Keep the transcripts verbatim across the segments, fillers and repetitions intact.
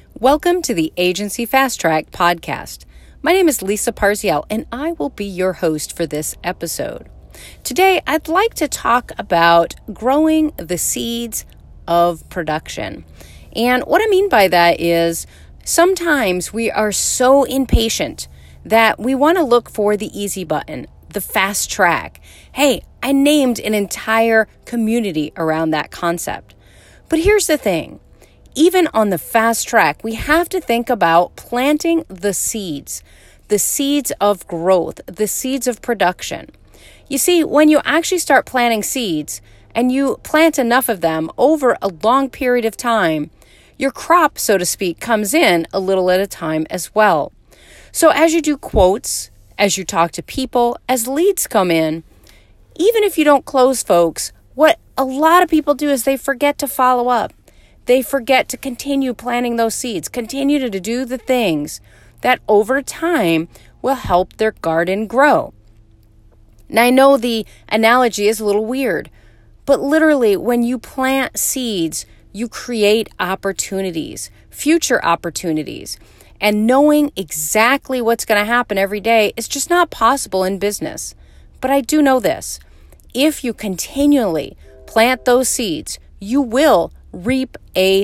Welcome to the Agency Fast Track podcast. My name is Lisa Parzial, and I will be your host for this episode. Today, I'd like to talk about growing the seeds of production. And what I mean by that is sometimes we are so impatient that we want to look for the easy button, the fast track. Hey, I named an entire community around that concept. But here's the thing. Even on the fast track, we have to think about planting the seeds, the seeds of growth, the seeds of production. You see, when you actually start planting seeds and you plant enough of them over a long period of time, your crop, so to speak, comes in a little at a time as well. So as you do quotes, as you talk to people, as leads come in, even if you don't close folks, what a lot of people do is they forget to follow up. They forget to continue planting those seeds, continue to do the things that over time will help their garden grow. Now, I know the analogy is a little weird, but literally when you plant seeds, you create opportunities, future opportunities. And knowing exactly what's going to happen every day is just not possible in business. But I do know this. If you continually plant those seeds, you will reap a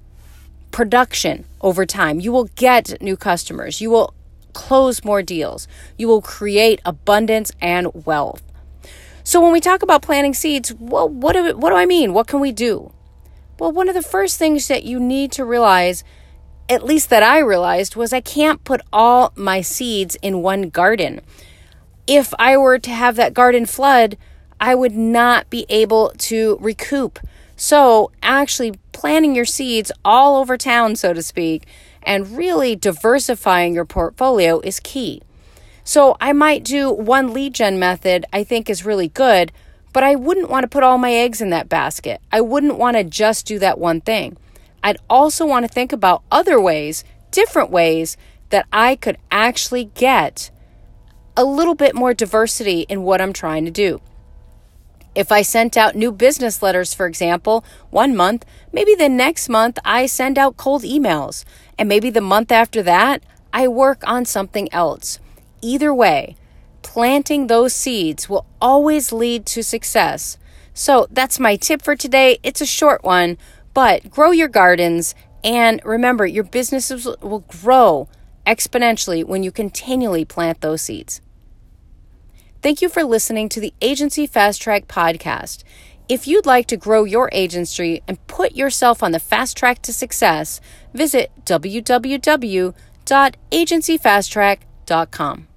production over time. You will get new customers. You will close more deals. You will create abundance and wealth. So when we talk about planting seeds, well, what do, what do I mean? What can we do? Well, one of the first things that you need to realize, at least that I realized, was I can't put all my seeds in one garden. If I were to have that garden flood, I would not be able to recoup. So actually planting your seeds all over town, so to speak, and really diversifying your portfolio is key. So I might do one lead gen method I think is really good, but I wouldn't want to put all my eggs in that basket. I wouldn't want to just do that one thing. I'd also want to think about other ways, different ways that I could actually get a little bit more diversity in what I'm trying to do. If I sent out new business letters, for example, one month, maybe the next month I send out cold emails. And maybe the month after that, I work on something else. Either way, planting those seeds will always lead to success. So that's my tip for today. It's a short one, but grow your gardens. And remember, your businesses will grow exponentially when you continually plant those seeds. Thank you for listening to the Agency Fast Track podcast. If you'd like to grow your agency and put yourself on the fast track to success, visit w w w dot agency fast track dot com.